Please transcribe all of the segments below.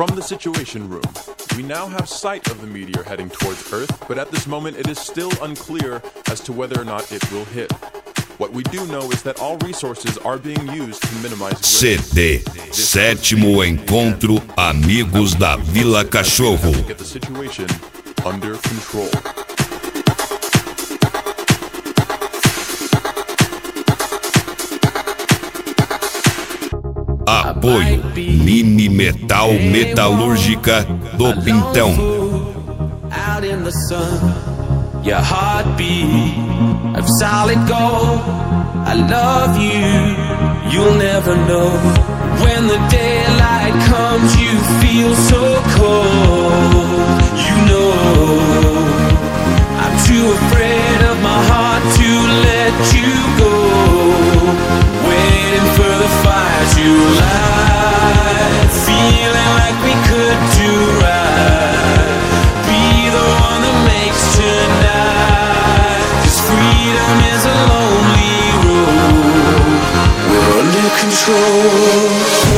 From the Situation Room, we now have sight of the meteor heading towards Earth, but at this moment it is still unclear as to whether or not it will hit. What we do know is that all resources are being used to minimize risk. CD, sétimo encontro Amigos da Vila Cachorro. Get the situation under control. Apoio Mini Metal Metalúrgica do Pintão. Out in the sun, your heartbeat of solid gold. I love you, you'll never know. When the daylight comes, you feel so cold. You know, I'm too afraid of my heart to let you go. Waiting for the fire to light, feeling like we could do right. Be the one that makes tonight, 'cause freedom is a lonely road. We're under control.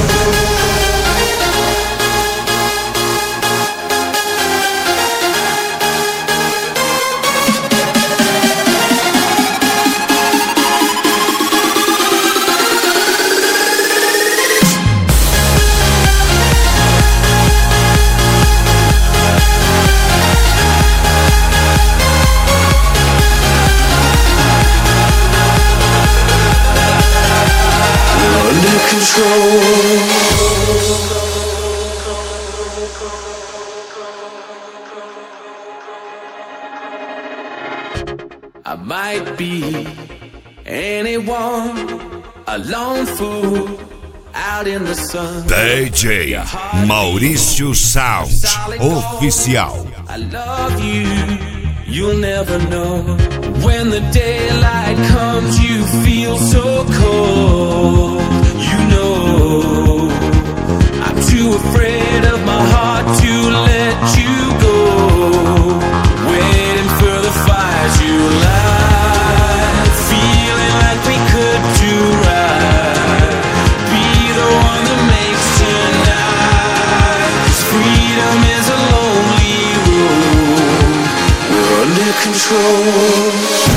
I might be anyone, a lone fool out in the sun. DJ Maurício Sound Oficial. I love you, you'll never know. When the daylight comes, you feel so cold. You know, I'm too afraid of my heart to let you go. Waiting for the fire to light, feeling like we could do right. Be the one that makes tonight, 'cause freedom is a lonely road. We're under control.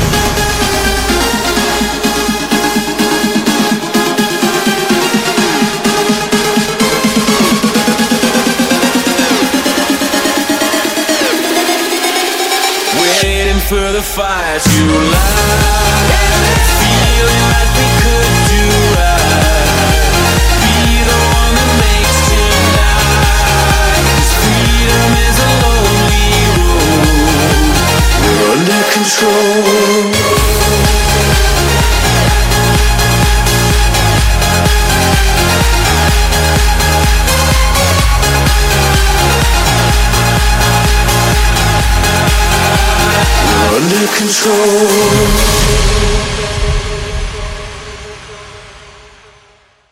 For the fire to light, feeling like we could do right. Be the one that makes tonight, 'cause freedom is a lonely road. We're under control. Under control.